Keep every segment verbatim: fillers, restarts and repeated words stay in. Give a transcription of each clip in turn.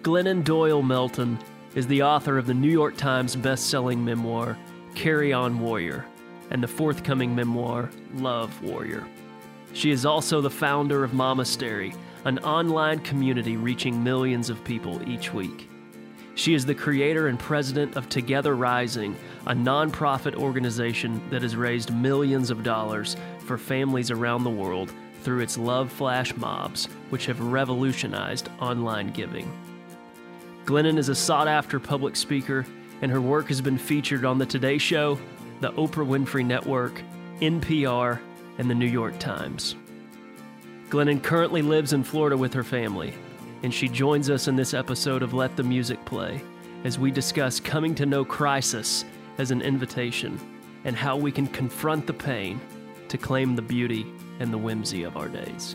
Glennon Doyle Melton is the author of the New York Times best-selling memoir, Carry On Warrior, and the forthcoming memoir, Love Warrior. She is also the founder of Momastery, an online community reaching millions of people each week. She is the creator and president of Together Rising, a nonprofit organization that has raised millions of dollars for families around the world through its Love Flash mobs, which have revolutionized online giving. Glennon is a sought-after public speaker, and her work has been featured on The Today Show, the Oprah Winfrey Network, N P R, and the New York Times. Glennon currently lives in Florida with her family, and she joins us in this episode of Let the Music Play as we discuss coming to know crisis as an invitation and how we can confront the pain to claim the beauty and the whimsy of our days.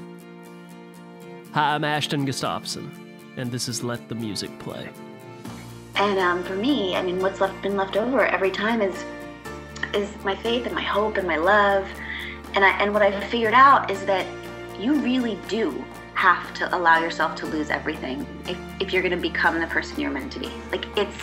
Hi, I'm Ashton Gustafson, and this is Let the Music Play. And um, for me, I mean, what's left been left over every time is is my faith and my hope and my love. And I and what I've figured out is that you really do have to allow yourself to lose everything if, if you're going to become the person you're meant to be. Like, it's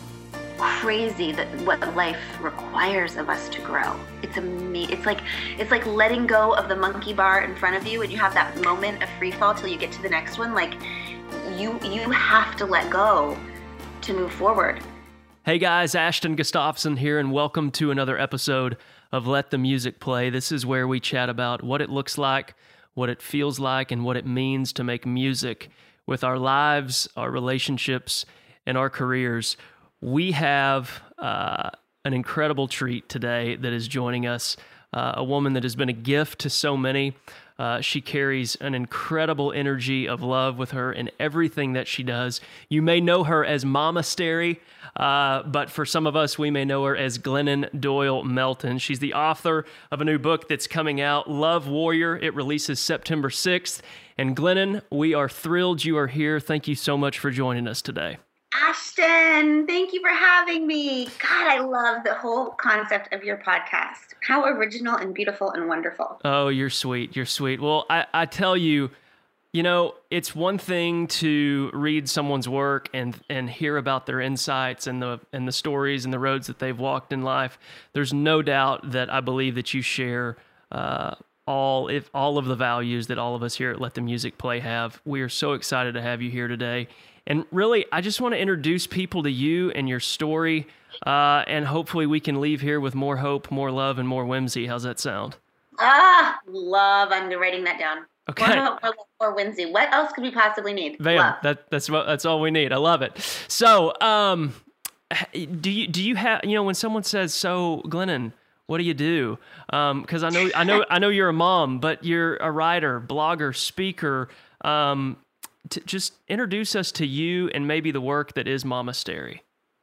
crazy that what life requires of us to grow. It's amazing. It's like it's like letting go of the monkey bar in front of you, and you have that moment of free fall till you get to the next one. Like, you you have to let go to move forward. Hey guys, Ashton Gustafson here, and welcome to another episode of Let the Music Play. This is where we chat about what it looks like, what it feels like, and what it means to make music with our lives, our relationships, and our careers. We have uh, an incredible treat today that is joining us, uh, a woman that has been a gift to so many. Uh, she carries an incredible energy of love with her in everything that she does. You may know her as Momastery, uh, but for some of us, we may know her as Glennon Doyle Melton. She's the author of a new book that's coming out, Love Warrior. It releases September sixth. And Glennon, we are thrilled you are here. Thank you so much for joining us today. Ashton, thank you for having me. God, I love the whole concept of your podcast. How original and beautiful and wonderful. Oh, you're sweet. You're sweet. Well, I, I tell you, you know, it's one thing to read someone's work and and hear about their insights and the and the stories and the roads that they've walked in life. There's no doubt that I believe that you share uh, all if all of the values that all of us here at Let the Music Play have. We are so excited to have you here today. And really, I just want to introduce people to you and your story, uh, and hopefully we can leave here with more hope, more love, and more whimsy. How's that sound? Ah, love. I'm writing that down. Okay. More hope, more, more whimsy. What else could we possibly need? Bam. Love. That that's what that's all we need. I love it. So, um, do you do you have you know when someone says, "So, Glennon, what do you do?" Because um, I know I know I know you're a mom, but you're a writer, blogger, speaker. Um, To just introduce us to you and maybe the work that is Momastery.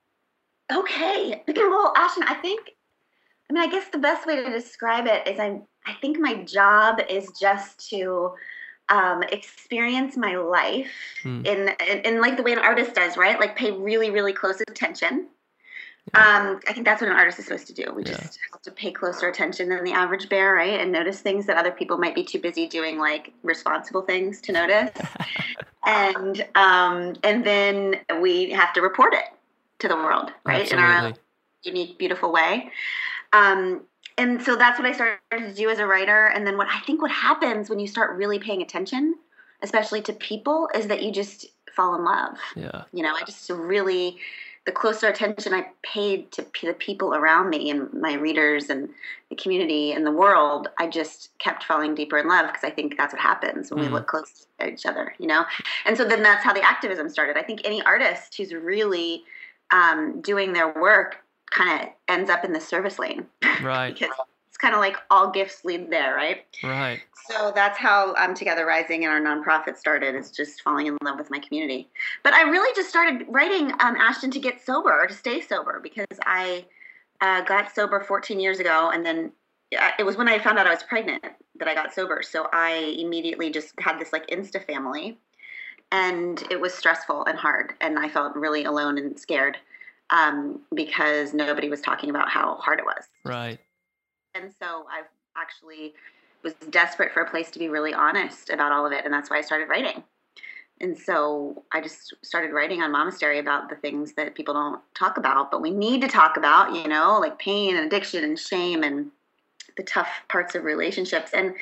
Okay. Well, Ashton, I think, I mean, I guess the best way to describe it is I I think my job is just to um, experience my life hmm. in, in, in like the way an artist does, right? Like pay really, really close attention. Yeah. Um, I think that's what an artist is supposed to do. We yeah. just have to pay closer attention than the average bear, right? And notice things that other people might be too busy doing, like responsible things to notice. and um, and then we have to report it to the world, right? Absolutely. In our own unique, beautiful way. Um, and so that's what I started to do as a writer. And then what I think what happens when you start really paying attention, especially to people, is that you just fall in love. Yeah. You know, I just really... the closer attention I paid to the people around me and my readers and the community and the world, I just kept falling deeper in love, because I think that's what happens when mm. we look close at each other, you know? And so then that's how the activism started. I think any artist who's really um, doing their work kind of ends up in the service lane. Right. Because it's kind of like all gifts lead there, right? Right. So that's how um, Together Rising and our nonprofit started, is just falling in love with my community. But I really just started writing, um, Ashton, to get sober, or to stay sober, because I uh, got sober fourteen years ago, and then uh, it was when I found out I was pregnant that I got sober. So I immediately just had this like Insta family, and it was stressful and hard, and I felt really alone and scared um, because nobody was talking about how hard it was. Right. And so I've actually was desperate for a place to be really honest about all of it. And that's why I started writing. And so I just started writing on Momastery about the things that people don't talk about, but we need to talk about, you know, like pain and addiction and shame and the tough parts of relationships. And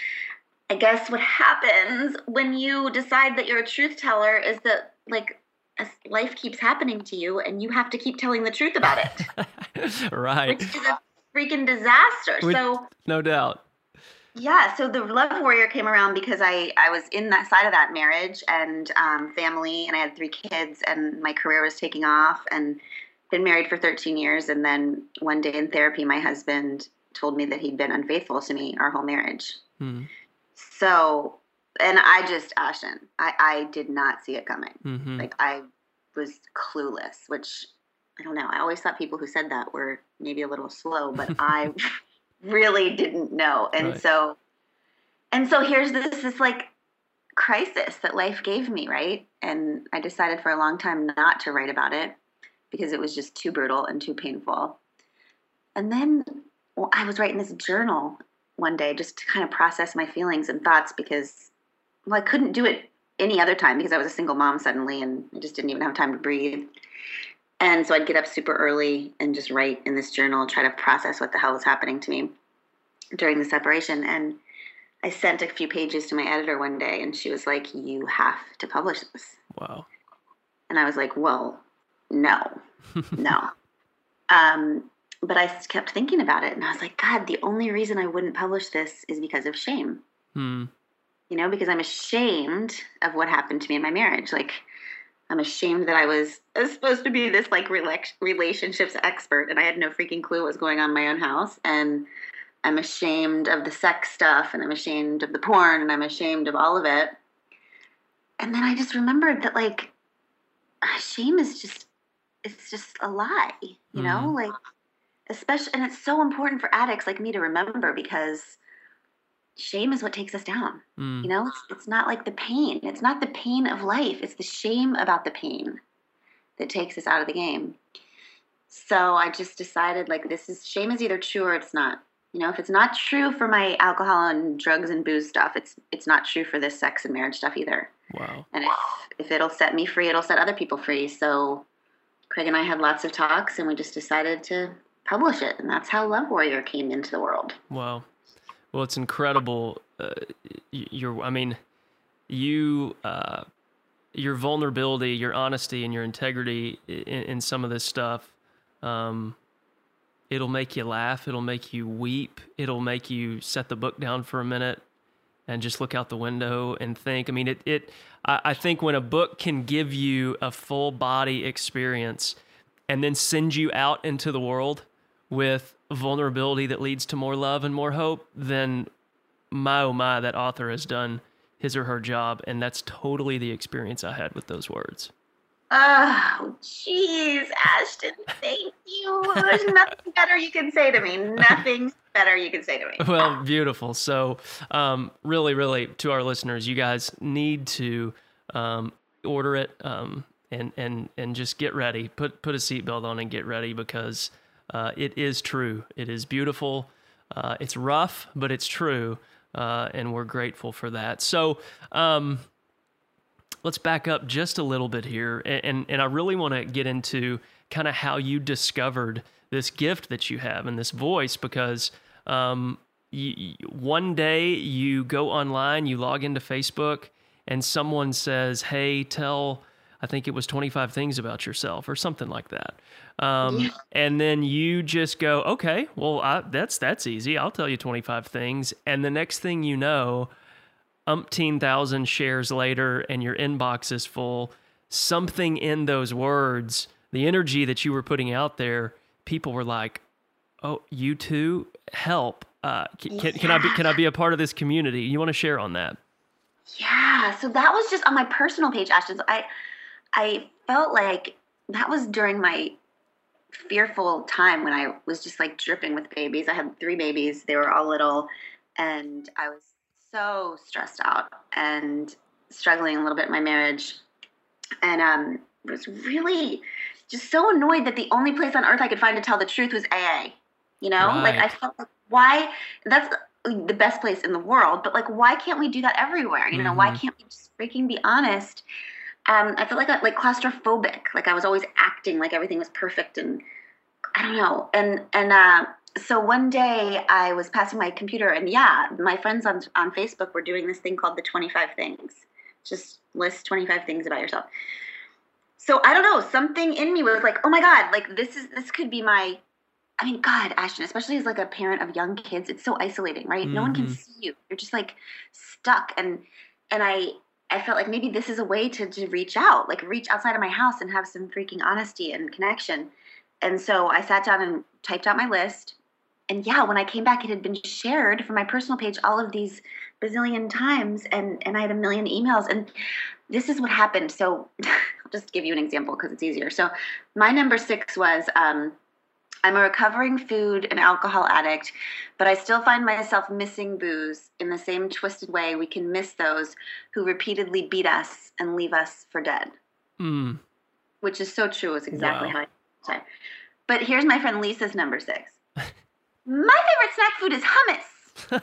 I guess what happens when you decide that you're a truth teller is that, like, as life keeps happening to you and you have to keep telling the truth about it. Right. Which is a freaking disaster. With, so no doubt. Yeah. So the Love Warrior came around because I, I was in that side of that marriage and um, family, and I had three kids, and my career was taking off, and been married for thirteen years. And then one day in therapy, my husband told me that he'd been unfaithful to me our whole marriage. Hmm. So, and I just, Ashton, I, I did not see it coming. Mm-hmm. Like, I was clueless, which, I don't know. I always thought people who said that were maybe a little slow, but I really didn't know. And right. so, and so here's this, this like crisis that life gave me, right? And I decided for a long time not to write about it because it was just too brutal and too painful. And then well, I was writing this journal one day just to kind of process my feelings and thoughts because, well, I couldn't do it any other time because I was a single mom suddenly and I just didn't even have time to breathe. And so I'd get up super early and just write in this journal, try to process what the hell was happening to me during the separation. And I sent a few pages to my editor one day and she was like, you have to publish this. Wow. And I was like, well, no, no. Um, But I kept thinking about it, and I was like, God, the only reason I wouldn't publish this is because of shame. Hmm. You know, because I'm ashamed of what happened to me in my marriage. Like, I'm ashamed that I was, I was supposed to be this, like, rela- relationships expert, and I had no freaking clue what was going on in my own house. And I'm ashamed of the sex stuff, and I'm ashamed of the porn, and I'm ashamed of all of it. And then I just remembered that, like, shame is just, it's just a lie, you know? Mm. Like, especially, and it's so important for addicts like me to remember because shame is what takes us down. Mm. You know, it's, it's not like the pain. It's not the pain of life. It's the shame about the pain that takes us out of the game. So I just decided, like, this is, shame is either true or it's not. You know, if it's not true for my alcohol and drugs and booze stuff, it's it's not true for this sex and marriage stuff either. Wow. And if, if it'll set me free, it'll set other people free. So Craig and I had lots of talks, and we just decided to publish it, and that's how Love Warrior came into the world. Wow. Well, it's incredible. Uh, you're, I mean, you, uh, your vulnerability, your honesty, and your integrity in, in some of this stuff, um, it'll make you laugh. It'll make you weep. It'll make you set the book down for a minute and just look out the window and think. I mean, it, it, I, I think when a book can give you a full body experience and then send you out into the world with vulnerability that leads to more love and more hope, then my, oh my, that author has done his or her job. And that's totally the experience I had with those words. Oh, jeez, Ashton, thank you. There's nothing better you can say to me. Nothing better you can say to me. Well, beautiful. So um, really, really, to our listeners, you guys need to um, order it um, and, and, and just get ready. Put, put a seatbelt on and get ready because Uh, it is true. It is beautiful. Uh, it's rough, but it's true, uh, and we're grateful for that. So um, let's back up just a little bit here, and, and, and I really want to get into kind of how you discovered this gift that you have and this voice, because um, you, one day you go online, you log into Facebook, and someone says, hey, tell, I think it was twenty-five things about yourself or something like that. Um, yeah. And then you just go, okay, well, I, that's, that's easy. I'll tell you twenty-five things. And the next thing you know, umpteen thousand shares later and your inbox is full. Something in those words, the energy that you were putting out there, people were like, oh, you too? Help. Uh, can, yeah. can I be, can I be a part of this community? You want to share on that? Yeah. So that was just on my personal page, Ashton. So I, I felt like that was during my fearful time when I was just like dripping with babies. I had three babies. They were all little, and I was so stressed out and struggling a little bit in my marriage. And um, was really just so annoyed that the only place on earth I could find to tell the truth was A A. You know, right. Like I felt like, why? That's the best place in the world, but like, why can't we do that everywhere? You know, mm-hmm. why can't we just freaking be honest? Um, I felt like like claustrophobic. Like I was always acting like everything was perfect, and I don't know. And and uh, so one day I was passing my computer, and yeah, my friends on on Facebook were doing this thing called the twenty-five things. Just list twenty-five things about yourself. So I don't know. Something in me was like, oh my God, like this is this could be my. I mean, God, Ashton, especially as like a parent of young kids, it's so isolating, right? Mm-hmm. No one can see you. You're just like stuck. And and I I felt like maybe this is a way to, to reach out, like reach outside of my house and have some freaking honesty and connection. And so I sat down and typed out my list. And yeah, when I came back, it had been shared from my personal page all of these bazillion times. And, and I had a million emails. And this is what happened. So I'll just give you an example because it's easier. So my number six was... Um, I'm a recovering food and alcohol addict, but I still find myself missing booze in the same twisted way we can miss those who repeatedly beat us and leave us for dead. Mm. Which is so true. It's exactly wow. how I say. But here's my friend Lisa's number six. My favorite snack food is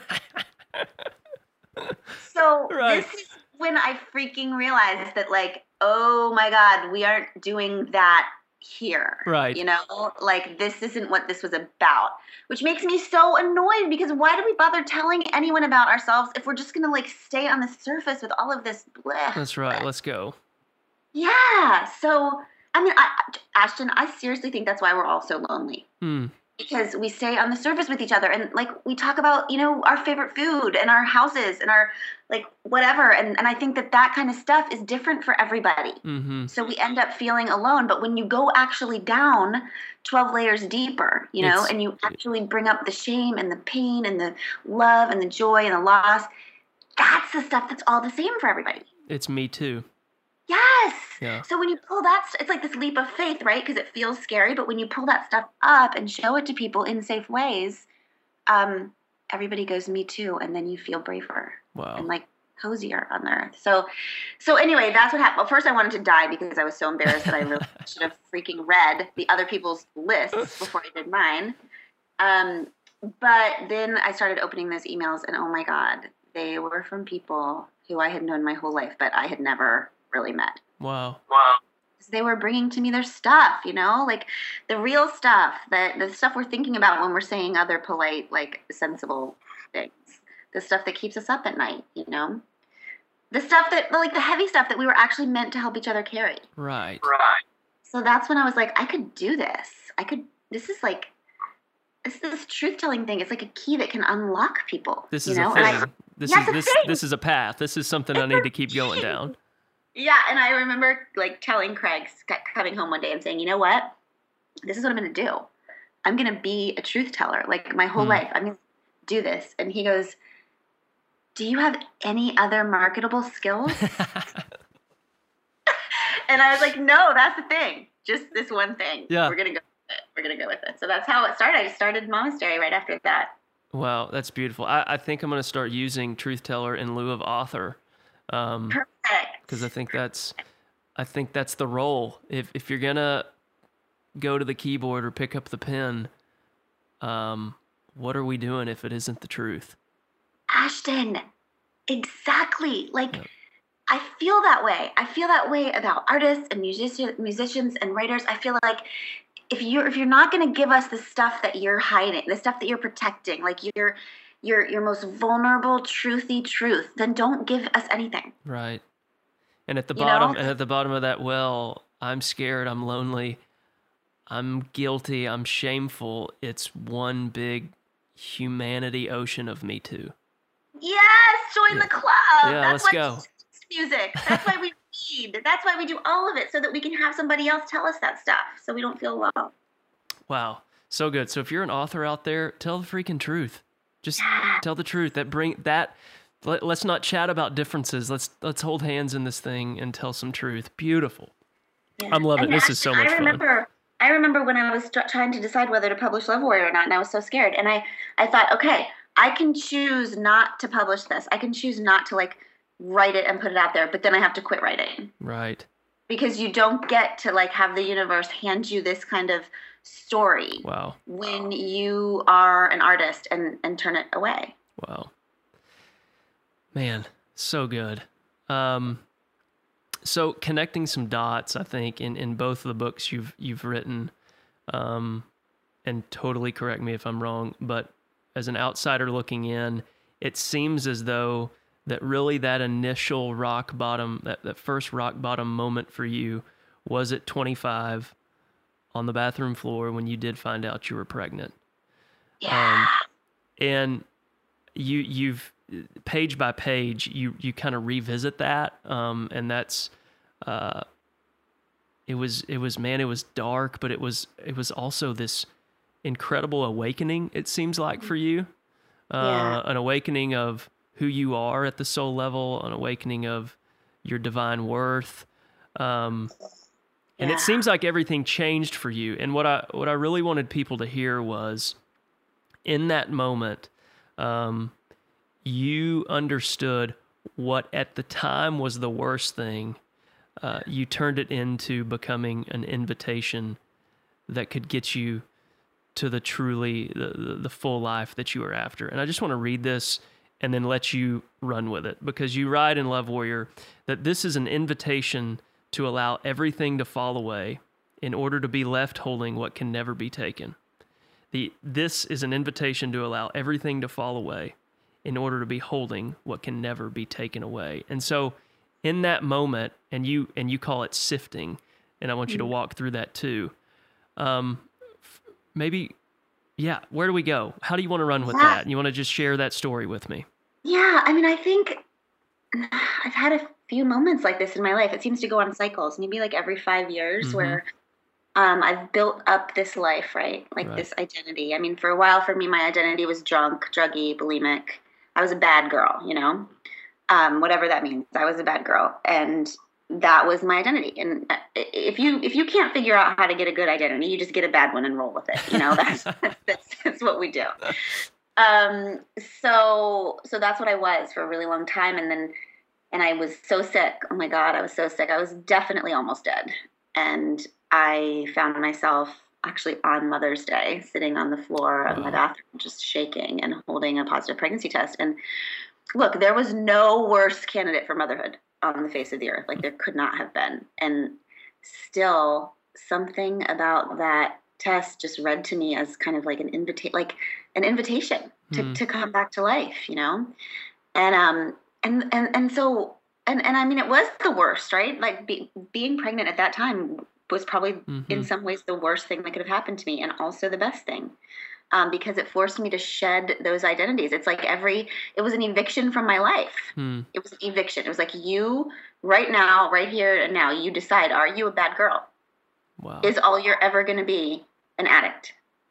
hummus. So right. This is when I freaking realized that, like, oh my God, we aren't doing that here. Right. You know, like this isn't what this was about, which makes me so annoyed because why do we bother telling anyone about ourselves if we're just going to like stay on the surface with all of this bleh? That's right. Let's go. Yeah. So, I mean, I, Ashton, I seriously think that's why we're all so lonely. Hmm. Because we stay on the surface with each other and like we talk about, you know, our favorite food and our houses and our like whatever. And, and I think that that kind of stuff is different for everybody. Mm-hmm. So we end up feeling alone. But when you go actually down twelve layers deeper, you know, it's, and you actually bring up the shame and the pain and the love and the joy and the loss, that's the stuff that's all the same for everybody. It's me too. Yes. Yeah. So when you pull that, it's like this leap of faith, right? Because it feels scary. But when you pull that stuff up and show it to people in safe ways, um, everybody goes, me too. And then you feel braver. Wow. And like cozier on the earth. So, so anyway, that's what happened. Well, first I wanted to die because I was so embarrassed that I really should have freaking read the other people's lists before I did mine. Um, but then I started opening those emails and oh my God, they were from people who I had known my whole life, but I had never really met. Wow. Wow. They were bringing to me their stuff, you know, like the real stuff, that the stuff we're thinking about when we're saying other polite, like sensible things, the stuff that keeps us up at night, you know, the stuff that like the heavy stuff that we were actually meant to help each other carry. Right. Right. So that's when I was like, I could do this. I could, this is like, it's this truth-telling thing. It's like a key that can unlock people. This is you know? a thing. I, this yes, is this, this is a path. This is something I need to keep going down. Yeah, and I remember like telling Craig coming home one day and saying, you know what? This is what I'm going to do. I'm going to be a truth teller. Like my whole hmm. life, I'm going to do this. And he goes, do you have any other marketable skills? And I was like, no, that's the thing. Just this one thing. Yeah. We're going to go with it. We're going to go with it. So that's how it started. I started Monastery right after that. Wow, that's beautiful. I, I think I'm going to start using truth teller in lieu of author. Um, Perfect. Because I think that's, I think that's the role. If if you're gonna go to the keyboard or pick up the pen, um, what are we doing if it isn't the truth? Ashton, exactly. Like, yeah. I feel that way. I feel that way about artists and musicians, musicians and writers. I feel like if you're if you're not gonna give us the stuff that you're hiding, the stuff that you're protecting, like you're. Your your most vulnerable, truthy truth, then don't give us anything. Right. And at the you bottom know? and at the bottom of that well, I'm scared, I'm lonely, I'm guilty, I'm shameful. It's one big humanity ocean of me too. Yes, join yeah. the club. Yeah, That's let's why go. Music. That's why we read. That's why we do all of it, so that we can have somebody else tell us that stuff, so we don't feel alone. Wow, so good. So if you're an author out there, tell the freaking truth. Just tell the truth. That bring that. Let, let's not chat about differences. Let's let's hold hands in this thing and tell some truth. Beautiful. Yeah. I'm loving it. This is so much I remember, fun. I remember when I was trying to decide whether to publish Love Warrior or not, and I was so scared. And I, I thought, okay, I can choose not to publish this. I can choose not to like write it and put it out there, but then I have to quit writing. Right. Because you don't get to like have the universe hand you this kind of story. Wow. When you are an artist and, and turn it away. Wow. Man, so good. Um, so connecting some dots, I think, in, in both of the books you've you've written, um, and totally correct me if I'm wrong, but as an outsider looking in, it seems as though that really that initial rock bottom, that, that first rock bottom moment for you was at twenty-five on the bathroom floor when you did find out you were pregnant. Yeah. Um, and you, you've page by page, you, you kind of revisit that. Um, and that's, uh, it was, it was, man, it was dark, but it was, it was also this incredible awakening. It seems like for you, uh, Yeah. an awakening of who you are at the soul level, an awakening of your divine worth. Um, and Yeah. it seems like everything changed for you. And what I, what I really wanted people to hear was in that moment, um, you understood what at the time was the worst thing. Uh, you turned it into becoming an invitation that could get you to the truly, the, the, the full life that you were after. And I just want to read this and then let you run with it, because you write in Love Warrior that this is an invitation to allow everything to fall away in order to be left holding what can never be taken. The, this is an invitation to allow everything to fall away in order to be holding what can never be taken away. And so in that moment, and you, and you call it sifting, and I want you to walk through that too. Um, f- maybe, yeah, where do we go? How do you want to run with Yeah. that? You want to just share that story with me? Yeah, I mean, I think I've had a few moments like this in my life. It seems to go on cycles, maybe like every five years, Mhm. where um, I've built up this life, right? Like Right. this identity. I mean, for a while for me, my identity was drunk, druggy, bulimic. I was a bad girl, you know, um, whatever that means. I was a bad girl, and that was my identity. And if you if you can't figure out how to get a good identity, you just get a bad one and roll with it. You know, that's that's, that's what we do. Um, so so that's what I was for a really long time, and then and I was so sick. Oh my God, I was so sick. I was definitely almost dead, and I found myself actually on Mother's Day sitting on the floor of my bathroom, just shaking and holding a positive pregnancy test. And look, there was no worse candidate for motherhood on the face of the earth. Like, there could not have been. And still, something about that test just read to me as kind of like an invitation, like an invitation to, Hmm. to come back to life, you know? And, um, and, and, and so, and, and I mean, it was the worst, right? Like be, being pregnant at that time was probably Mhm. in some ways the worst thing that could have happened to me, and also the best thing. Um, because it forced me to shed those identities. It's like every, it was an eviction from my life. Hmm. It was an eviction. It was like, you, right now, right here and now, you decide, are you a bad girl? Wow. Is all you're ever going to be an addict?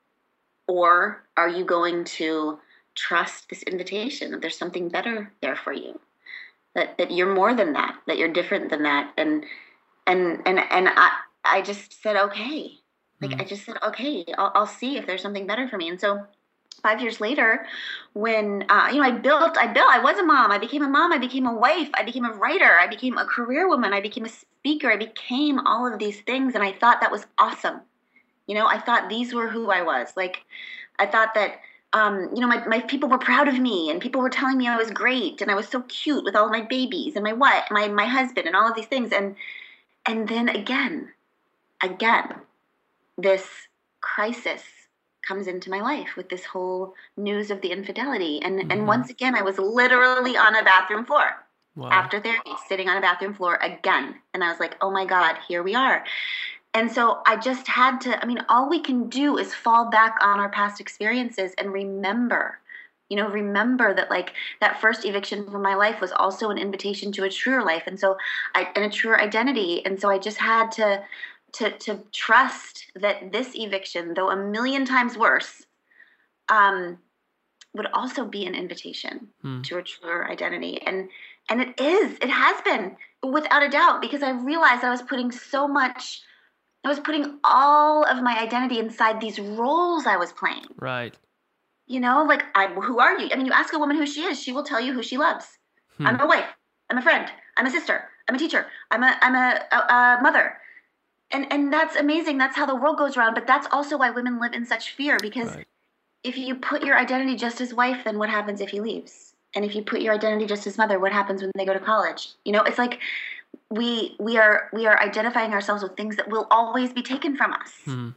Or are you going to trust this invitation that there's something better there for you? That that you're more than that, that you're different than that. And and and and I, I just said, okay. Like, Hmm. I just said, okay, I'll, I'll see if there's something better for me. And so five years later, when, uh, you know, I built, I built, I was a mom, I became a mom, I became a wife, I became a writer, I became a career woman, I became a speaker, I became all of these things. And I thought that was awesome. You know, I thought these were who I was. Like, I thought that, um, you know, my, my people were proud of me, and people were telling me I was great, and I was so cute with all of my babies and my what, my, my husband and all of these things. And, and then again, again, this crisis comes into my life with this whole news of the infidelity. And Mhm. and once again, I was literally on a bathroom floor Wow. after therapy, sitting on a bathroom floor again. And I was like, oh my God, here we are. And so I just had to, I mean, all we can do is fall back on our past experiences and remember, you know, remember that, like, that first eviction from my life was also an invitation to a truer life. And so I, and a truer identity. And so I just had to, to, to trust that this eviction, though a million times worse, um, would also be an invitation Hmm. to a truer identity. And, and it is, it has been, without a doubt, because I realized I was putting so much, I was putting all of my identity inside these roles I was playing. Right. You know, like, I, who are you? I mean, you ask a woman who she is, she will tell you who she loves. Hmm. I'm a wife. I'm a friend. I'm a sister. I'm a teacher. I'm a, I'm a, a, a mother. And, and that's amazing. That's how the world goes around. But that's also why women live in such fear, because Right. if you put your identity just as wife, then what happens if he leaves? And if you put your identity just as mother, what happens when they go to college? You know, it's like we we are we are identifying ourselves with things that will always be taken from us. Hmm.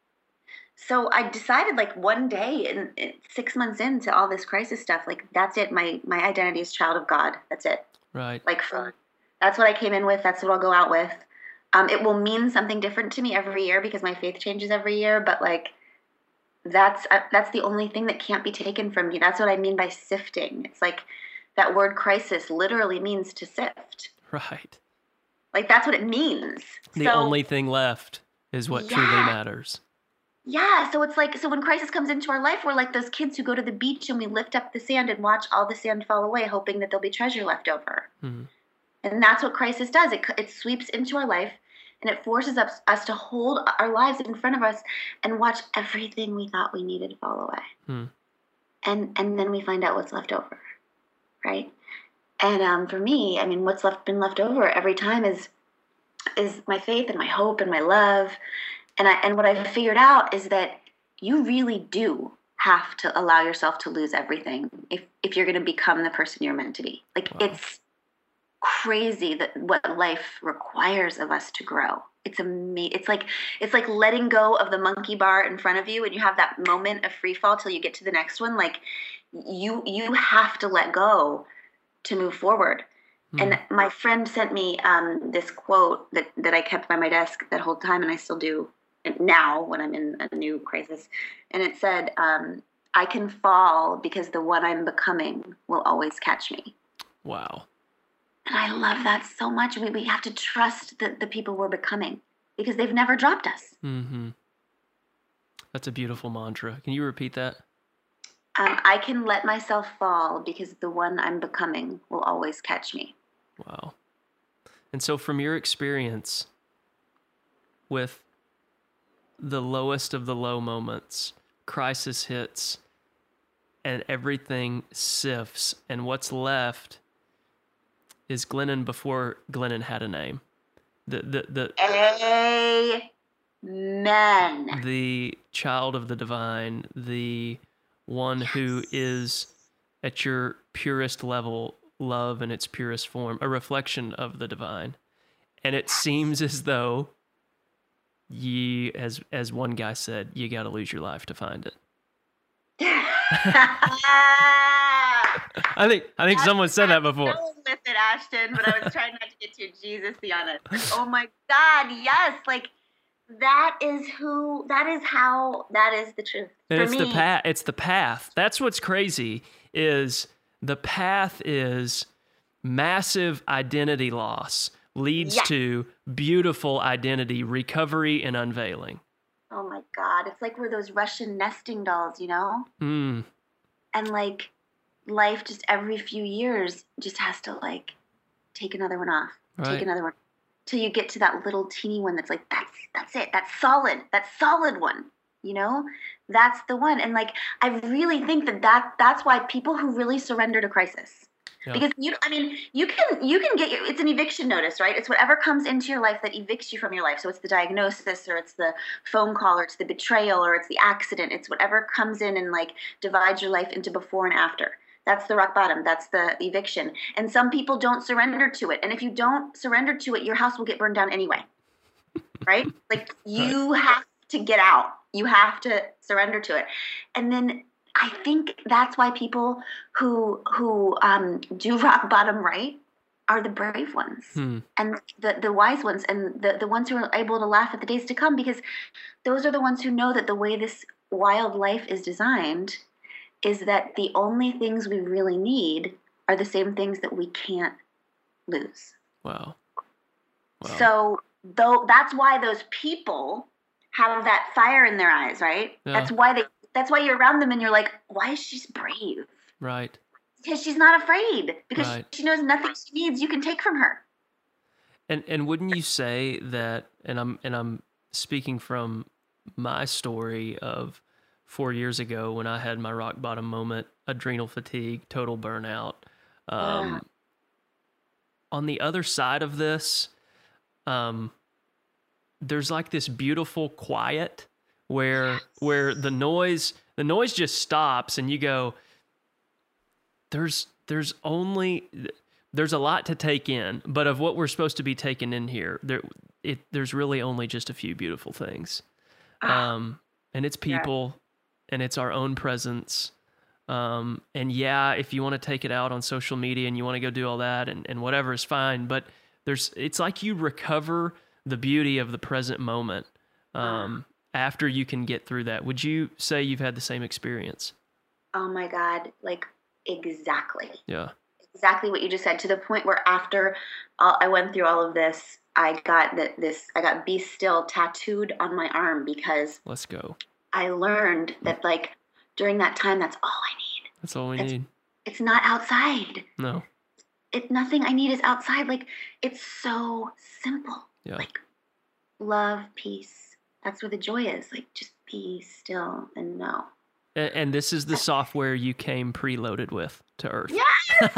So I decided, like, one day, and and six months into all this crisis stuff, like, that's it. My my identity is child of God. That's it. Right. Like, for, that's what I came in with. That's what I'll go out with. Um, it will mean something different to me every year because my faith changes every year. But like, that's uh, that's the only thing that can't be taken from you. That's what I mean by sifting. It's like that word crisis literally means to sift. Right. Like, that's what it means. The so, only thing left is what yeah. truly matters. Yeah, so it's like, so when crisis comes into our life, we're like those kids who go to the beach and we lift up the sand and watch all the sand fall away, hoping that there'll be treasure left over. Mm-hmm. And that's what crisis does. It it sweeps into our life, and it forces us, us to hold our lives in front of us and watch everything we thought we needed fall away. Hmm. And and then we find out what's left over, right? And um, for me, I mean, what's left been left over every time is is my faith and my hope and my love. And I and what I've figured out is that you really do have to allow yourself to lose everything if if you're going to become the person you're meant to be. Like, wow. It's crazy that what life requires of us to grow. It's amazing. It's like it's like letting go of the monkey bar in front of you, and you have that moment of free fall till you get to the next one. Like, you you have to let go to move forward. Mm. And my friend sent me um, this quote that that I kept by my desk that whole time, and I still do now when I'm in a new crisis. And it said, um, "I can fall because the one I'm becoming will always catch me." Wow. And I love that so much. We we have to trust the, the people we're becoming because they've never dropped us. Mm-hmm. That's a beautiful mantra. Can you repeat that? Um, I can let myself fall because the one I'm becoming will always catch me. Wow. And so from your experience with the lowest of the low moments, crisis hits, and everything sifts, and what's left is Glennon before Glennon had a name. The the the Amen. The child of the divine, the one yes. who is at your purest level, love in its purest form, a reflection of the divine. And it seems as though ye, as as one guy said, you got to lose your life to find it. I think I think someone said that before. With it, Ashton, but I was trying not to get too Jesus-y on it. Oh my God, yes! Like, that is who. That is how. That is the truth. And For it's me, the path. It's the path. That's what's crazy. Is the path is massive identity loss leads yes. to beautiful identity recovery and unveiling. Oh my God! It's like we're those Russian nesting dolls, you know? Mm. And like, life just every few years just has to like take another one off, right. take another one, till you get to that little teeny one that's like, that's that's it, that's solid, that solid one, you know, that's the one. And like, I really think that, that that's why people who really surrender to crisis, yeah. because you, I mean, you can you can get your, it's an eviction notice, right? It's whatever comes into your life that evicts you from your life. So it's the diagnosis, or it's the phone call, or it's the betrayal, or it's the accident. It's whatever comes in and like divides your life into before and after. That's the rock bottom. That's the eviction. And some people don't surrender to it. And if you don't surrender to it, your house will get burned down anyway. Right? Like, you right. have to get out. You have to surrender to it. And then I think that's why people who who um, do rock bottom right are the brave ones hmm. and the, the wise ones, and the, the ones who are able to laugh at the days to come, because those are the ones who know that the way this wild life is designed is that the only things we really need are the same things that we can't lose. Wow. wow. So though that's why those people have that fire in their eyes, right? Yeah. That's why they that's why you're around them and you're like, why is she brave? Right. Because she's not afraid. Because right. she knows nothing she needs you can take from her. And and wouldn't you say that, and I'm and I'm speaking from my story of four years ago when I had my rock bottom moment, adrenal fatigue, total burnout. Um, yeah. On the other side of this, um, there's like this beautiful quiet where where the noise the noise just stops and you go, there's there's only there's a lot to take in, but of what we're supposed to be taking in here, there it there's really only just a few beautiful things. Um and it's people yeah. and it's our own presence. Um and yeah, if you want to take it out on social media and you want to go do all that and, and whatever is fine, but there's it's like you recover the beauty of the present moment um after you can get through that. Would you say you've had the same experience? Oh my God, like exactly. Yeah. Exactly what you just said, to the point where after all, I went through all of this, I got that this, I got "Be Still" tattooed on my arm because let's go. I learned that like during that time, that's all I need. That's all we it's, need. It's not outside. No. It, nothing I need is outside. Like, it's so simple. Yeah. Like love, peace. That's where the joy is. Like, just be still and know. And, and this is the software you came preloaded with to Earth. Yes! Yes!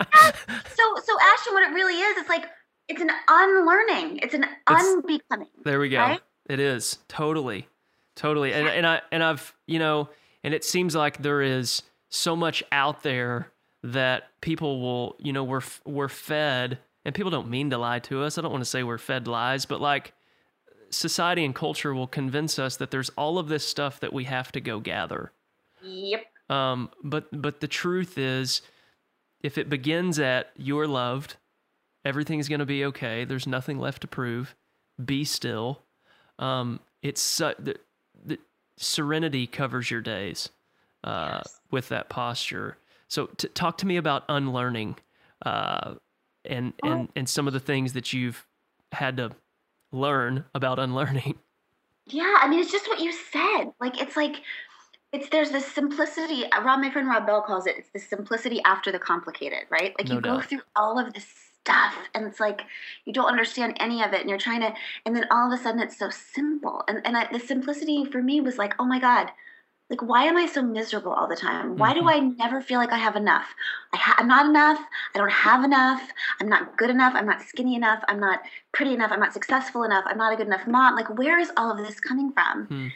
So, so Ashton, what it really is, it's like, it's an unlearning. It's an it's, unbecoming. There we go. Right? It is. Totally. Totally. And, and I, and I've, you know, and it seems like there is so much out there that people will, you know, we're, we're fed, and people don't mean to lie to us. I don't want to say we're fed lies, but like society and culture will convince us that there's all of this stuff that we have to go gather. Yep. Um, but, but the truth is, if it begins at "you're loved," everything's going to be okay. There's nothing left to prove. Be still. Um, it's su- the, the serenity covers your days uh, yes. with that posture. So t- talk to me about unlearning uh, and, oh. and, and some of the things that you've had to learn about unlearning. Yeah. I mean, it's just what you said. Like, it's like, it's, there's this simplicity. Rob, my friend Rob Bell calls it, it's the simplicity after the complicated, right? Like no you doubt. Go through all of this stuff and it's like, you don't understand any of it and you're trying to, and then all of a sudden it's so simple. And, and I, the simplicity for me was like, oh my God, like, why am I so miserable all the time? Why mm-hmm. do I never feel like I have enough? I ha- I'm not enough. I don't have enough. I'm not good enough. I'm not skinny enough. I'm not pretty enough. I'm not successful enough. I'm not a good enough mom. Like, where is all of this coming from? Mm.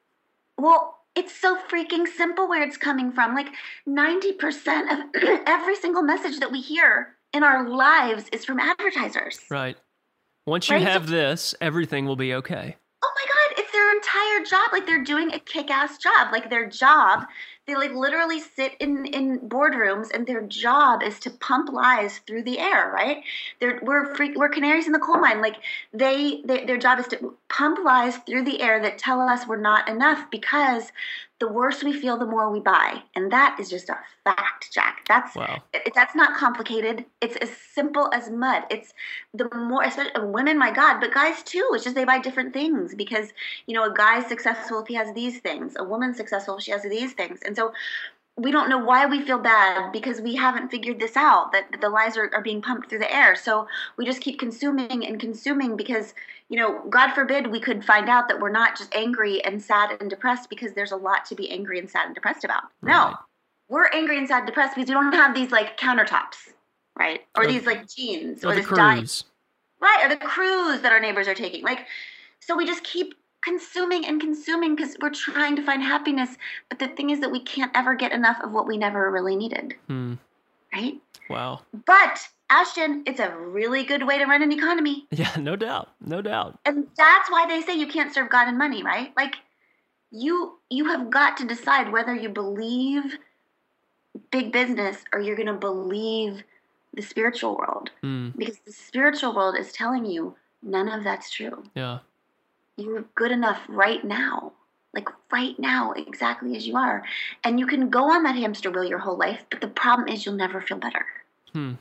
Well, it's so freaking simple where it's coming from. Like ninety percent of every single message that we hear in our lives is from advertisers. Right. Once you right? have so, this, everything will be okay. Oh my God, it's their entire job. Like they're doing a kick-ass job. Like their job, they like literally sit in, in boardrooms and their job is to pump lies through the air, right? They're, we're freak, we're canaries in the coal mine. Like they, they, their job is to pump lies through the air that tell us we're not enough because the worse we feel, the more we buy. And that is just a fact, Jack. That's wow. it, that's not complicated. It's as simple as mud. It's the more, especially women, my God, but guys too. It's just they buy different things because, you know, a guy's successful if he has these things. A woman's successful if she has these things. And so we don't know why we feel bad because we haven't figured this out, that the lies are, are being pumped through the air. So we just keep consuming and consuming because, you know, God forbid we could find out that we're not just angry and sad and depressed because there's a lot to be angry and sad and depressed about. Right. No, we're angry and sad and depressed because we don't have these like countertops, right? Or, or these like jeans or, or this diet. Right, or the cruise that our neighbors are taking. Like, so we just keep consuming and consuming because we're trying to find happiness. But the thing is that we can't ever get enough of what we never really needed. Hmm. Right? Wow. But Ashton, it's a really good way to run an economy. Yeah, no doubt. No doubt. And that's why they say you can't serve God and money, right? Like you you have got to decide whether you believe big business or you're going to believe the spiritual world. Hmm. Because the spiritual world is telling you none of that's true. Yeah. You're good enough right now, like right now, exactly as you are. And you can go on that hamster wheel your whole life, but the problem is you'll never feel better. Hmm.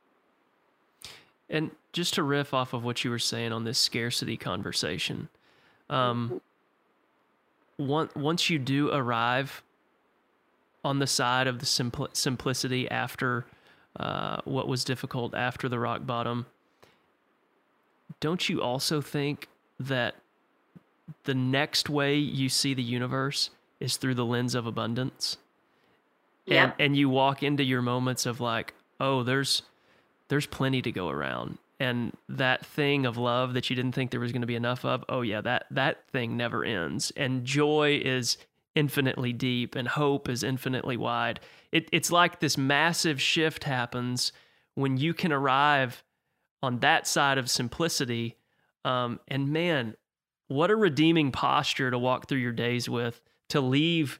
And just to riff off of what you were saying on this scarcity conversation, um, one, once you do arrive on the side of the simpl- simplicity after uh, what was difficult, after the rock bottom, don't you also think that the next way you see the universe is through the lens of abundance? Yeah. And and you walk into your moments of like, oh, there's there's plenty to go around. and that thing of love that you didn't think there was going to be enough of, oh yeah, that that thing never ends. And joy is infinitely deep, and hope is infinitely wide. It, it's like this massive shift happens when you can arrive on that side of simplicity. Um, and man, what a redeeming posture to walk through your days with, to leave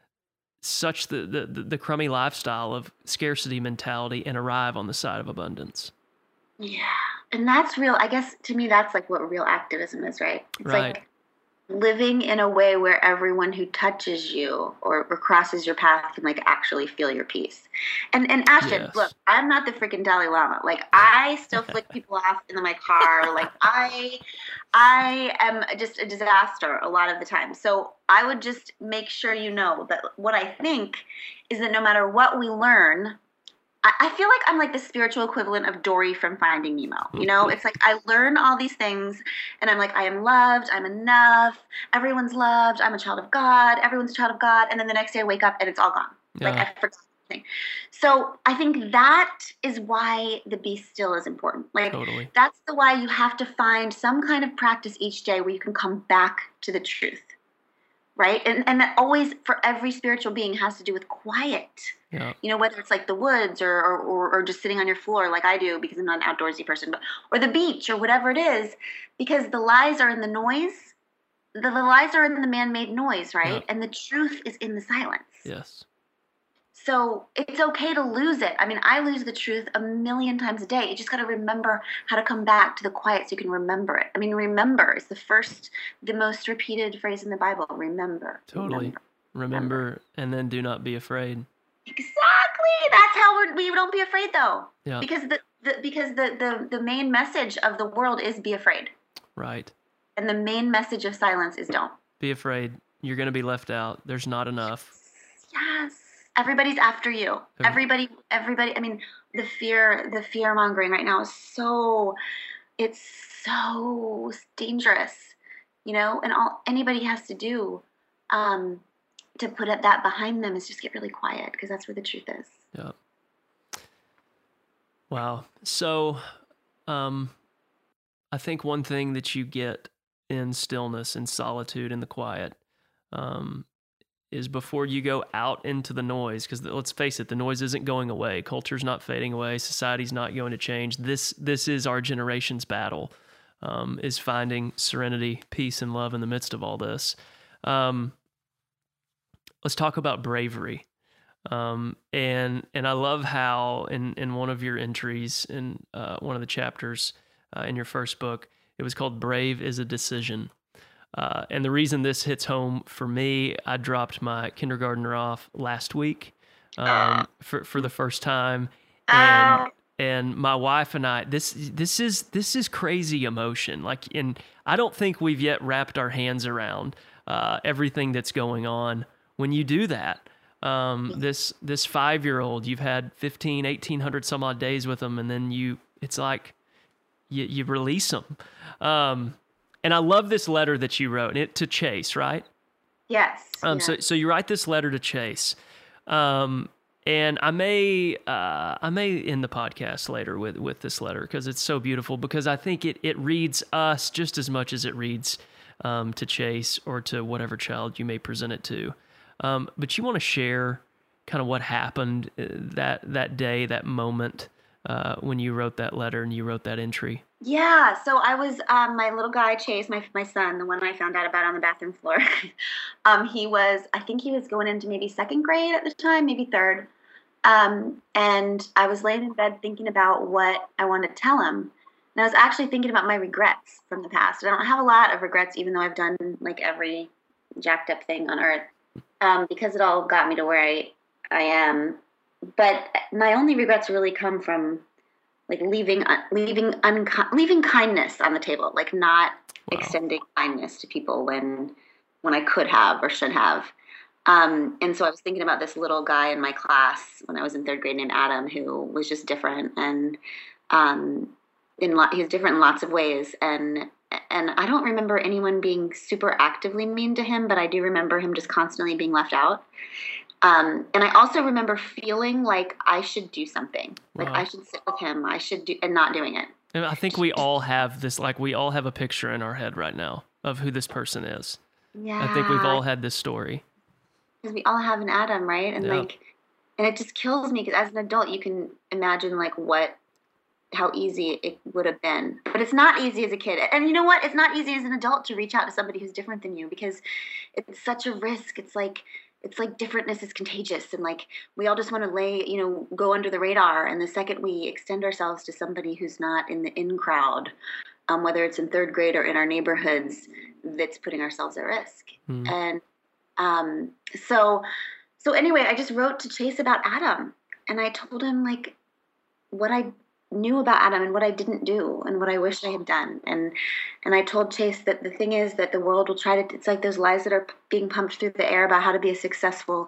such the, the, the crummy lifestyle of scarcity mentality and arrive on the side of abundance. Yeah. And that's real. I guess to me, that's like what real activism is, right? It's right. like living in a way where everyone who touches you or, or crosses your path can like actually feel your peace. And and Ashton, Yes. look, I'm not the freaking Dalai Lama. Like I still flick people off in my car. Like I I am just a disaster a lot of the time. So I would just make sure you know that what I think is that no matter what we learn, I feel like I'm like the spiritual equivalent of Dory from Finding Nemo. You know, it's like I learn all these things and I'm like, I am loved. I'm enough. Everyone's loved. I'm a child of God. Everyone's a child of God. And then the next day I wake up and it's all gone. Yeah. Like I forgot something. So I think that is why the be still is important. Like Totally. That's the why you have to find some kind of practice each day where you can come back to the truth. Right. And and that always for every spiritual being has to do with quiet. Yeah. You know, whether it's like the woods or, or, or, or just sitting on your floor like I do because I'm not an outdoorsy person, but or the beach or whatever it is, because the lies are in the noise. The, the lies are in the man-made noise, right? Yeah. And the truth is in the silence. Yes. So it's okay to lose it. I mean, I lose the truth a million times a day. You just got to remember how to come back to the quiet so you can remember it. I mean, remember is the first, the most repeated phrase in the Bible. Remember. Totally. Remember, remember. And then do not be afraid. Exactly. That's how we're, we don't be afraid, though. Yeah. Because the, the because the, the the main message of the world is be afraid. Right. And the main message of silence is don't. Be afraid. You're going to be left out. There's not enough. Yes. Everybody's after you. Everybody, everybody. I mean, the fear, the fear mongering right now is so, it's so dangerous, you know. And all anybody has to do, um, to put it, that behind them is just get really quiet because that's where the truth is. Yeah. Wow. So, um, I think one thing that you get in stillness and solitude and the quiet, um, is before you go out into the noise, because let's face it, the noise isn't going away. Culture's not fading away. Society's not going to change. This this is our generation's battle, um, is finding serenity, peace, and love in the midst of all this. Um, let's talk about bravery. Um, and and I love how in, in one of your entries, in uh, one of the chapters uh, in your first book, it was called Brave is a Decision. Uh, and the reason this hits home for me, I dropped my kindergartner off last week um, for for the first time, and and my wife and I, this this is this is crazy emotion. Like, and I don't think we've yet wrapped our hands around uh, everything that's going on when you do that. Um, this this five year old, you've had fifteen, eighteen hundred some odd days with them, and then you, it's like you you release them. Um, And I love this letter that you wrote, it to Chase, right? Yes. Um. Yeah. So so you write this letter to Chase, um. And I may uh I may end the podcast later with with this letter because it's so beautiful. Because I think it it reads us just as much as it reads um to Chase or to whatever child you may present it to. Um. But you want to share kind of what happened that that day, that moment uh when you wrote that letter and you wrote that entry. Yeah, so I was, um, my little guy, Chase, my my son, the one I found out about on the bathroom floor, um, he was, I think he was going into maybe second grade at the time, maybe third, um, and I was laying in bed thinking about what I wanted to tell him, and I was actually thinking about my regrets from the past. I don't have a lot of regrets, even though I've done, like, every jacked up thing on earth, um, because it all got me to where I, I am, but my only regrets really come from like leaving, leaving, unki- leaving kindness on the table, like not Wow. extending kindness to people when, when I could have or should have. Um, and so I was thinking about this little guy in my class when I was in third grade named Adam, who was just different, and um, in lo- he was different in lots of ways. And and I don't remember anyone being super actively mean to him, but I do remember him just constantly being left out. Um, and I also remember feeling like I should do something, like Wow. I should sit with him, I should do, and not doing it. And I think we all have this, like we all have a picture in our head right now of who this person is. Yeah. I think we've all had this story. Because we all have an Adam, right? And Yeah. like, and it just kills me because as an adult, you can imagine like what, how easy it would have been. But it's not easy as a kid. And you know what? It's not easy as an adult to reach out to somebody who's different than you because it's such a risk. It's like, it's like differentness is contagious. And like, we all just want to lay, you know, go under the radar. And the second we extend ourselves to somebody who's not in the in crowd, um, whether it's in third grade or in our neighborhoods, that's putting ourselves at risk. Mm. And um, so, so anyway, I just wrote to Chase about Adam, and I told him like what I knew about Adam and what I didn't do and what I wished I had done. And, and I told Chase that the thing is that the world will try to, it's like those lies that are being pumped through the air about how to be a successful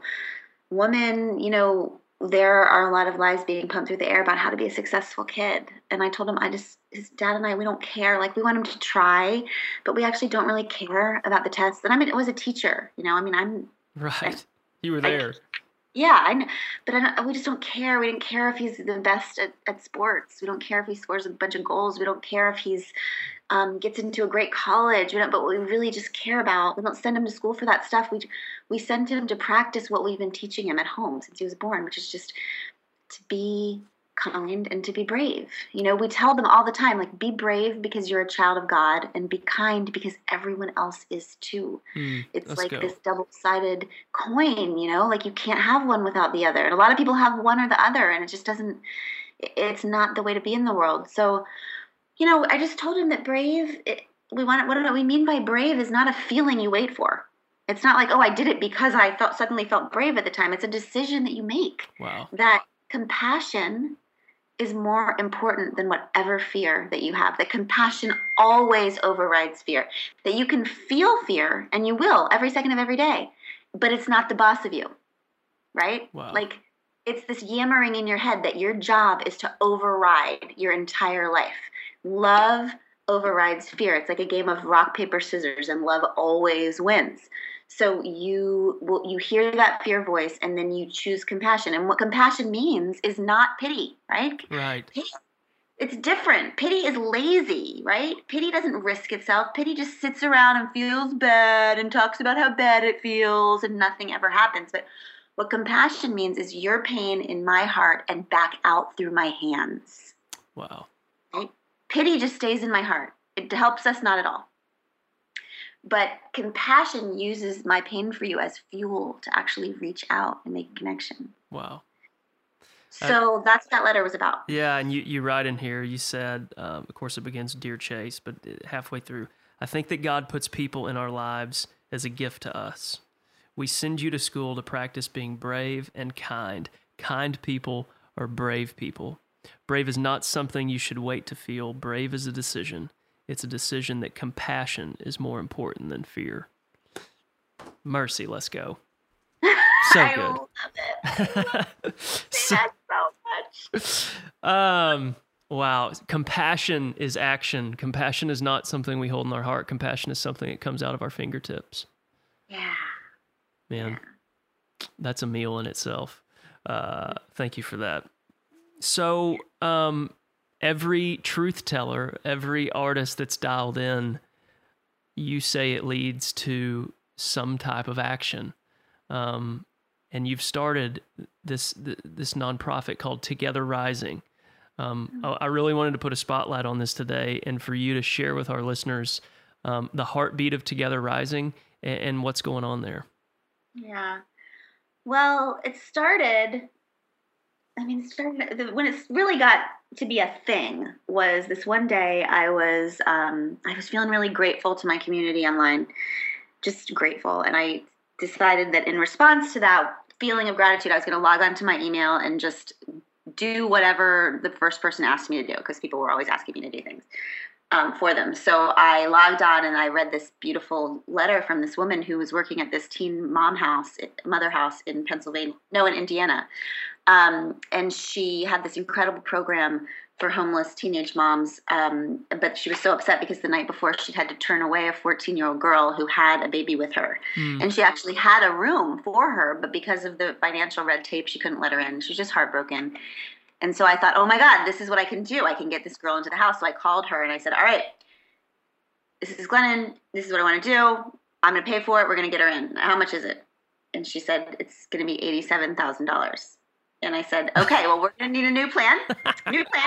woman. You know, there are a lot of lies being pumped through the air about how to be a successful kid. And I told him, I just, his dad and I, we don't care. Like, we want him to try, but we actually don't really care about the tests. And I mean, it was a teacher, you know, I mean, I'm Right. I, You were there. I, yeah, I know, but I don't, we just don't care. We didn't care if he's the best at, at sports. We don't care if he scores a bunch of goals. We don't care if he's um, gets into a great college. We don't, but we really just care about. We don't send him to school for that stuff. We we send him to practice what we've been teaching him at home since he was born, which is just to be kind and to be brave. You know, we tell them all the time, like, be brave because you're a child of God, and be kind because everyone else is too. Mm, it's like go. this double-sided coin, you know, like you can't have one without the other. And a lot of people have one or the other, and it just doesn't, it's not the way to be in the world. So, you know, I just told him that brave, it, we want, what we mean by brave is not a feeling you wait for. It's not like, oh, I did it because I felt suddenly felt brave at the time. It's a decision that you make. Wow. That compassion is more important than whatever fear that you have. That compassion always overrides fear. That you can feel fear, and you will every second of every day, but it's not the boss of you, right? Wow. Like, it's this yammering in your head that your job is to override your entire life. Love overrides fear. It's like a game of rock, paper, scissors, and love always wins. So you will, you hear that fear voice, and then you choose compassion. And what compassion means is not pity, right? Right. Pity, it's different. Pity is lazy, right? Pity doesn't risk itself. Pity just sits around and feels bad and talks about how bad it feels, and nothing ever happens. But what compassion means is your pain in my heart and back out through my hands. Wow. Right? Pity just stays in my heart. It helps us not at all. But compassion uses my pain for you as fuel to actually reach out and make a connection. Wow. So uh, that's what that letter was about. Yeah, and you, you write in here, you said, um, of course it begins, Dear Chase, but halfway through, I think that God puts people in our lives as a gift to us. We send you to school to practice being brave and kind. Kind people are brave people. Brave is not something you should wait to feel. Brave is a decision. It's a decision that compassion is more important than fear. Mercy, let's go. So I good. love it. so, that so much. Um, wow. Compassion is action. Compassion is not something we hold in our heart. Compassion is something that comes out of our fingertips. Yeah. Man, yeah. That's a meal in itself. Uh, thank you for that. So, um, every truth teller, every artist that's dialed in, you say it leads to some type of action. Um, and you've started this this nonprofit called Together Rising. Um, I, I really wanted to put a spotlight on this today, and for you to share with our listeners um, the heartbeat of Together Rising and, and what's going on there. Yeah. Well, it started... I mean, it started, when it really got to be a thing was this one day I was um, I was feeling really grateful to my community online, just grateful. And I decided that in response to that feeling of gratitude, I was going to log onto my email and just do whatever the first person asked me to do, because people were always asking me to do things um, for them. So I logged on and I read this beautiful letter from this woman who was working at this teen mom house, mother house in Pennsylvania, no, in Indiana. Um, and she had this incredible program for homeless teenage moms. Um, but she was so upset because the night before she'd had to turn away a fourteen-year-old girl who had a baby with her. Mm. And she actually had a room for her, but because of the financial red tape, she couldn't let her in. She was just heartbroken. And so I thought, oh my God, this is what I can do. I can get this girl into the house. So I called her and I said, all right, this is Glennon. This is what I want to do. I'm going to pay for it. We're going to get her in. How much is it? And she said, it's going to be eighty-seven thousand dollars. And I said, okay, well, we're going to need a new plan. New plan.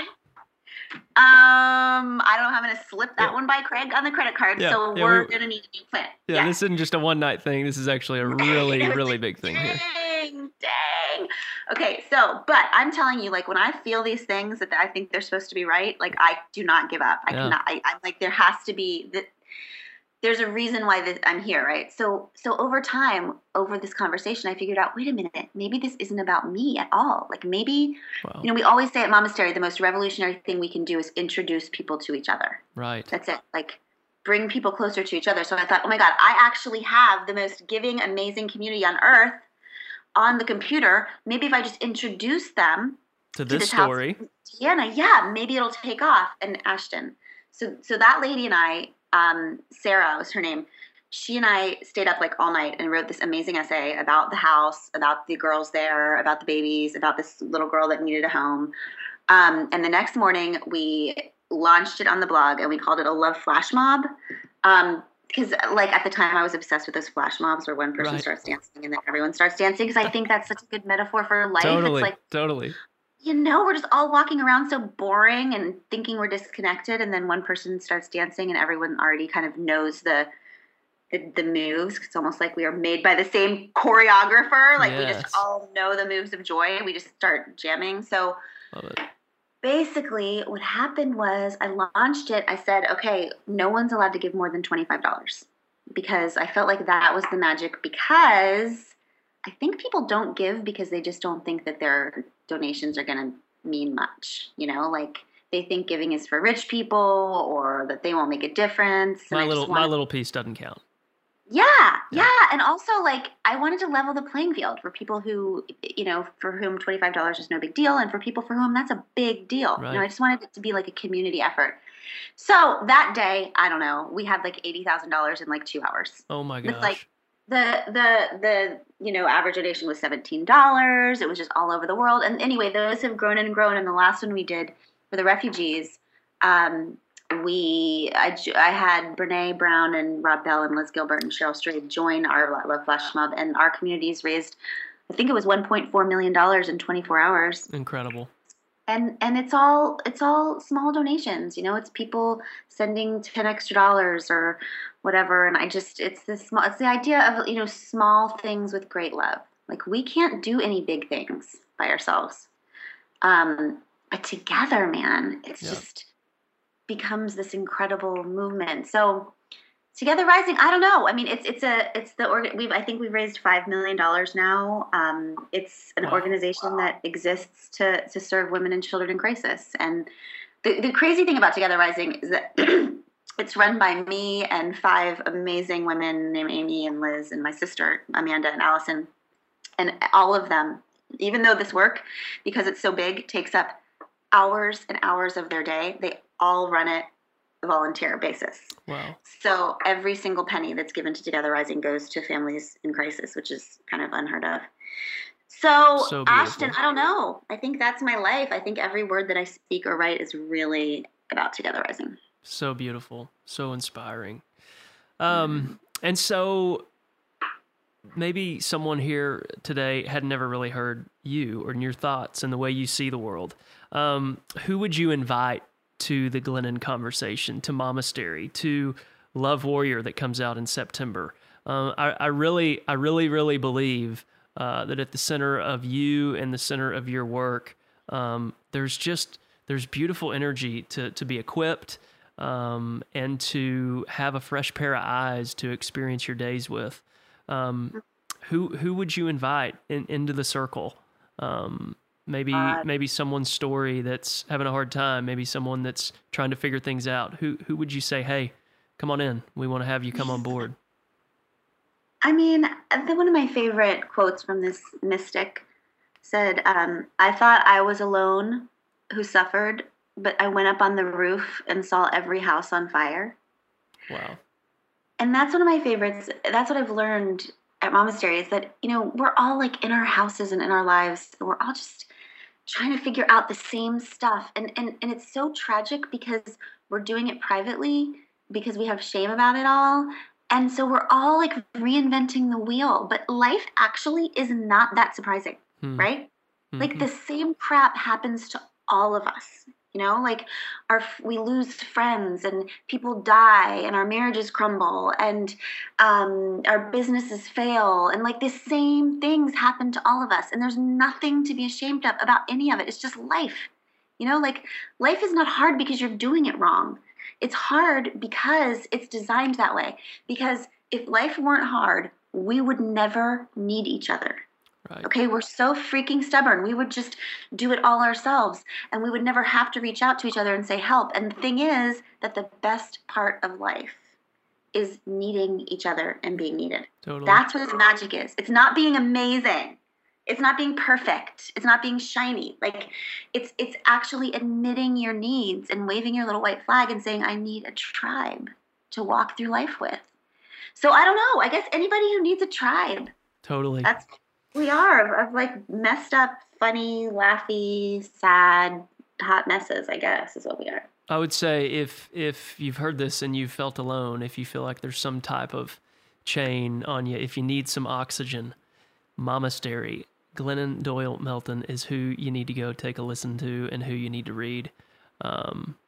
Um, I don't know how I'm going to slip that yeah. one by Craig on the credit card. Yeah. So yeah, we're, we're going to need a new plan. Yeah, yeah, this isn't just a one night thing. This is actually a really, really like, big thing dang, here. Dang, dang. Okay, so, but I'm telling you, like, when I feel these things that I think they're supposed to be right, like, I do not give up. I yeah. cannot, I, I'm like, there has to be, the, there's a reason why this, I'm here, right? So, so over time, over this conversation, I figured out, wait a minute, maybe this isn't about me at all. Like, maybe, wow. you know, we always say at Momastery, the most revolutionary thing we can do is introduce people to each other. Right. That's it. Like, bring people closer to each other. So I thought, oh my God, I actually have the most giving, amazing community on earth on the computer. Maybe if I just introduce them to this, to this story, house, Deanna, yeah, maybe it'll take off. And Ashton. So, so that lady and I, um, Sarah was her name. She and I stayed up like all night and wrote this amazing essay about the house, about the girls there, about the babies, about this little girl that needed a home. Um, and the next morning we launched it on the blog and we called it a love flash mob. Um, Because, like, at the time, I was obsessed with those flash mobs where one person right. starts dancing and then everyone starts dancing because I think that's such a good metaphor for life. Totally, it's like, totally. You know, we're just all walking around so boring and thinking we're disconnected, and then one person starts dancing and everyone already kind of knows the the, the moves. It's almost like we are made by the same choreographer. Like, yes. we just all know the moves of joy and we just start jamming. So Love it. Basically, what happened was I launched it. I said, okay, no one's allowed to give more than twenty-five dollars because I felt like that was the magic, because I think people don't give because they just don't think that their donations are going to mean much. You know, like they think giving is for rich people or that they won't make a difference. My little, wanted... my little piece doesn't count. Yeah, yeah, yeah. And also, like, I wanted to level the playing field for people who, you know, for whom twenty-five dollars is no big deal, and for people for whom that's a big deal. Right. You know, I just wanted it to be like a community effort. So that day, I don't know, we had like eighty thousand dollars in like two hours. Oh my gosh. It's like the, the, the, you know, average donation was seventeen dollars. It was just all over the world. And anyway, those have grown and grown. And the last one we did for the refugees, um, We, I, I had Brene Brown and Rob Bell and Liz Gilbert and Cheryl Strayed join our Love Flash Mob, and our communities raised, I think it was one point four million dollars in twenty-four hours. Incredible. And and it's all it's all small donations, you know. It's people sending ten extra dollars or whatever, and I just it's this small. It's the idea of, you know, small things with great love. Like, we can't do any big things by ourselves, um, but together, man, it's yeah. just. becomes this incredible movement. So Together Rising, I don't know. I mean, it's it's a it's the organ. We've I think we've raised five million dollars now. Um, it's an wow. organization wow. that exists to to serve women and children in crisis. And the the crazy thing about Together Rising is that it's run by me and five amazing women named Amy and Liz and my sister Amanda and Allison, and all of them. Even though this work, because it's so big, takes up hours and hours of their day, they all run it volunteer basis. Wow. So every single penny that's given to Together Rising goes to families in crisis, which is kind of unheard of. So, so Ashton, I don't know. I think that's my life. I think every word that I speak or write is really about Together Rising. So beautiful. So inspiring. Um, and so maybe someone here today had never really heard you or your thoughts and the way you see the world. Um, who would you invite to the Glennon Conversation, to Momastery, to Love Warrior that comes out in September? Uh, I, I really, I really, really believe uh, that at the center of you and the center of your work, um, there's just there's beautiful energy to to be equipped um, and to have a fresh pair of eyes to experience your days with. Um, who who would you invite in, into the circle? Um, Maybe uh, maybe someone's story that's having a hard time. Maybe someone that's trying to figure things out. Who who would you say, hey, come on in. We want to have you come on board. I mean, the, one of my favorite quotes from this mystic said, um, I thought I was alone who suffered, but I went up on the roof and saw every house on fire. Wow. And that's one of my favorites. That's what I've learned at Momastery is that, you know, we're all like in our houses and in our lives. We're all just trying to figure out the same stuff. And, and, and it's so tragic because we're doing it privately because we have shame about it all. And so we're all like reinventing the wheel. But life actually is not that surprising, hmm. right? Mm-hmm. Like the same crap happens to all of us. You know, like our we lose friends and people die and our marriages crumble and um, our businesses fail. And like the same things happen to all of us. And there's nothing to be ashamed of about any of it. It's just life. You know, like life is not hard because you're doing it wrong. It's hard because it's designed that way. Because if life weren't hard, we would never need each other. Right. Okay, we're so freaking stubborn. We would just do it all ourselves, and we would never have to reach out to each other and say help. And the thing is that the best part of life is needing each other and being needed. Totally. That's what the magic is. It's not being amazing. It's not being perfect. It's not being shiny. Like it's it's actually admitting your needs and waving your little white flag and saying, I need a tribe to walk through life with. So I don't know. I guess anybody who needs a tribe. Totally. That's we are of, of like messed up, funny, laughy, sad, hot messes, I guess, is what we are. I would say if if you've heard this and you've felt alone, if you feel like there's some type of chain on you, if you need some oxygen, Momastery, Glennon Doyle Melton is who you need to go take a listen to and who you need to read. Um,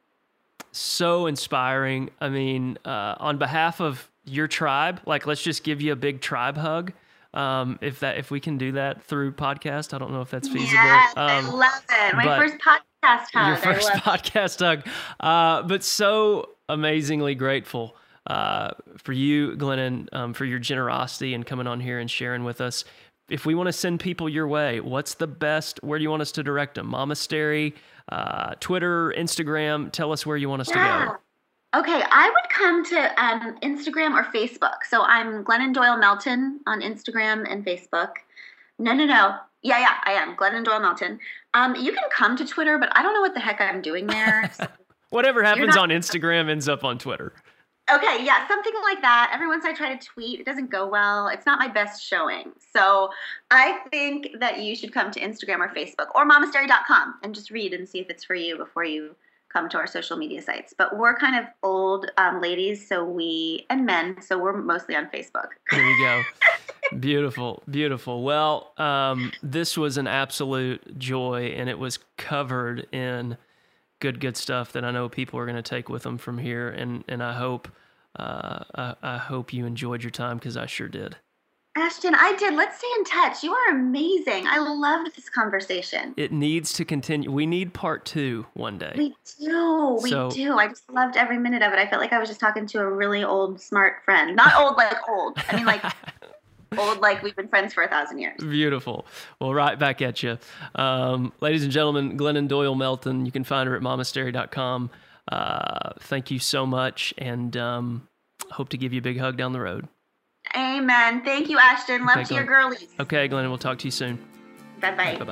so inspiring. I mean, uh, on behalf of your tribe, like let's just give you a big tribe hug. Um, if that, if we can do that through podcast, I don't know if that's feasible. Yes, um, I love it. My first podcast hug. Your first podcast hug. Uh, but so amazingly grateful, uh, for you, Glennon, um, for your generosity and coming on here and sharing with us. If we want to send people your way, what's the best, where do you want us to direct them? Momastery, uh, Twitter, Instagram, tell us where you want us yeah. to go. Okay, I would come to um, Instagram or Facebook. So I'm Glennon Doyle Melton on Instagram and Facebook. No, no, no. Yeah, yeah, I am. Glennon Doyle Melton. Um, you can come to Twitter, but I don't know what the heck I'm doing there. So whatever happens not- on Instagram ends up on Twitter. Okay, yeah, something like that. Every once I try to tweet, it doesn't go well. It's not my best showing. So I think that you should come to Instagram or Facebook or momastery dot com and just read and see if it's for you before you come to our social media sites. But we're kind of old um, ladies, so we, and men, so we're mostly on Facebook. There we go. Beautiful, beautiful. Well, um, this was an absolute joy, and it was covered in good, good stuff that I know people are going to take with them from here. And, and I hope, uh, I, I hope you enjoyed your time, because I sure did. Ashton, I did. Let's stay in touch. You are amazing. I loved this conversation. It needs to continue. We need part two one day. We do. We so, do. I just loved every minute of it. I felt like I was just talking to a really old, smart friend. Not old like old. I mean like old like we've been friends for a thousand years. Beautiful. Well, right back at you. Um, ladies and gentlemen, Glennon Doyle Melton. You can find her at momastery dot com. Uh, thank you so much, and um, hope to give you a big hug down the road. Amen. Thank you, Ashton. Love okay, to Glenn. Your girlies. Okay, Glennon, we'll talk to you soon. Bye-bye. Bye-bye.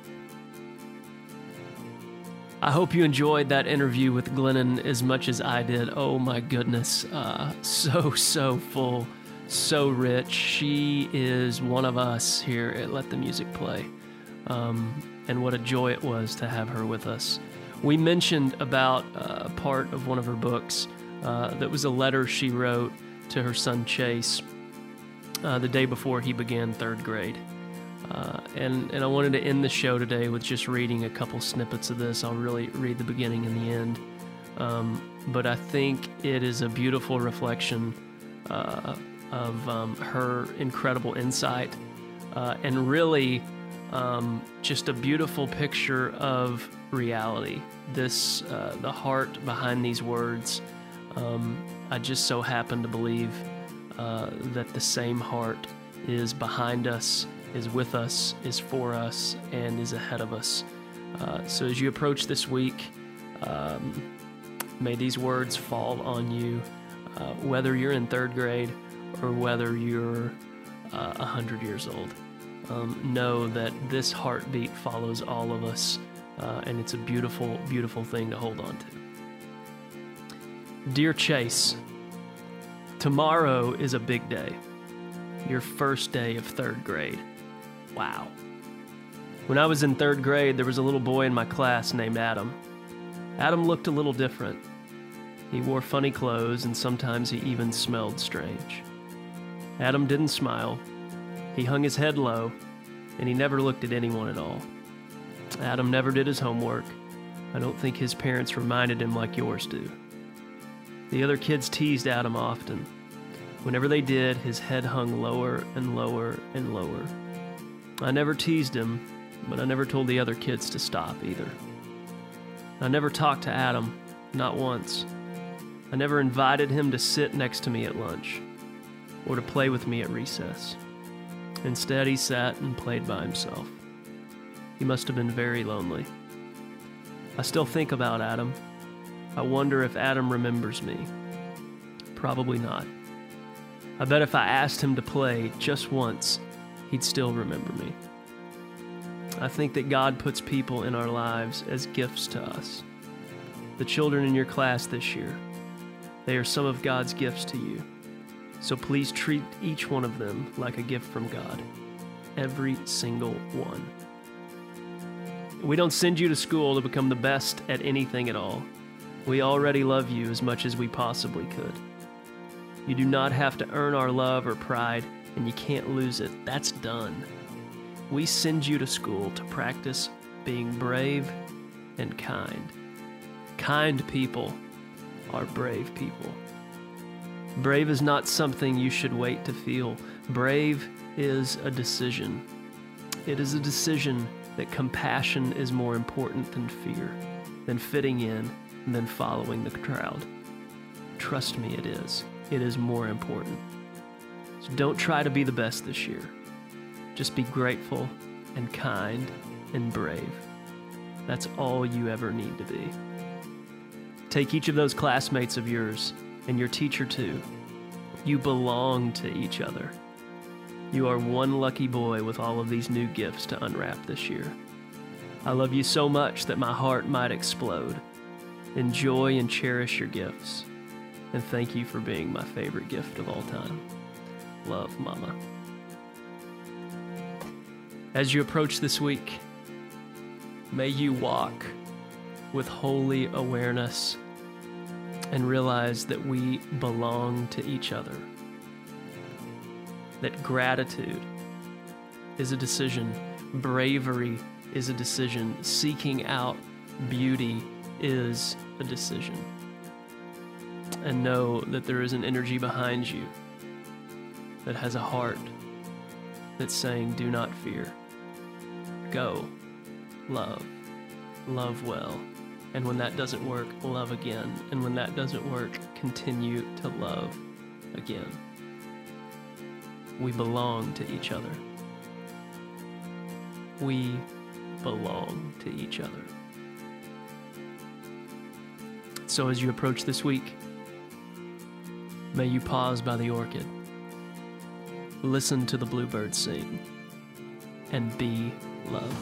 I hope you enjoyed that interview with Glennon as much as I did. Oh, my goodness. Uh, so, so full, so rich. She is one of us here at Let the Music Play. Um, and what a joy it was to have her with us. We mentioned about uh, a part of one of her books uh, that was a letter she wrote to her son Chase uh, the day before he began third grade. Uh, and, and I wanted to end the show today with just reading a couple snippets of this. I'll really read the beginning and the end. Um, but I think it is a beautiful reflection uh, of um, her incredible insight uh, and really um, just a beautiful picture of reality. This, uh, the heart behind these words. Um, I just so happen to believe uh, that the same heart is behind us, is with us, is for us, and is ahead of us. Uh, so as you approach this week, um, may these words fall on you, uh, whether you're in third grade or whether you're uh, one hundred years old. Um, know that this heartbeat follows all of us, uh, and it's a beautiful, beautiful thing to hold on to. Dear Chase, tomorrow is a big day. Your first day of third grade. Wow. When I was in third grade, there was a little boy in my class named Adam. Adam looked a little different. He wore funny clothes, and sometimes he even smelled strange. Adam didn't smile. He hung his head low, and he never looked at anyone at all. Adam never did his homework. I don't think his parents reminded him like yours do. The other kids teased Adam often. Whenever they did, his head hung lower and lower and lower. I never teased him, but I never told the other kids to stop either. I never talked to Adam, not once. I never invited him to sit next to me at lunch or to play with me at recess. Instead, he sat and played by himself. He must have been very lonely. I still think about Adam. I wonder if Adam remembers me. Probably not. I bet if I asked him to play just once, he'd still remember me. I think that God puts people in our lives as gifts to us. The children in your class this year, they are some of God's gifts to you. So please treat each one of them like a gift from God. Every single one. We don't send you to school to become the best at anything at all. We already love you as much as we possibly could. You do not have to earn our love or pride, and you can't lose it. That's done. We send you to school to practice being brave and kind. Kind people are brave people. Brave is not something you should wait to feel. Brave is a decision. It is a decision that compassion is more important than fear, than fitting in, and than following the crowd. Trust me, it is. It is more important. So don't try to be the best this year. Just be grateful and kind and brave. That's all you ever need to be. Take each of those classmates of yours and your teacher too. You belong to each other. You are one lucky boy with all of these new gifts to unwrap this year. I love you so much that my heart might explode. Enjoy and cherish your gifts. And thank you for being my favorite gift of all time. Love, Mama. As you approach this week, may you walk with holy awareness and realize that we belong to each other. That gratitude is a decision. Bravery is a decision. Seeking out beauty is a decision. And know that there is an energy behind you that has a heart that's saying, do not fear. Go, love, love well. And when that doesn't work, love again. And when that doesn't work, continue to love again. We belong to each other. We belong to each other. So as you approach this week, may you pause by the orchid, listen to the bluebird sing, and be love.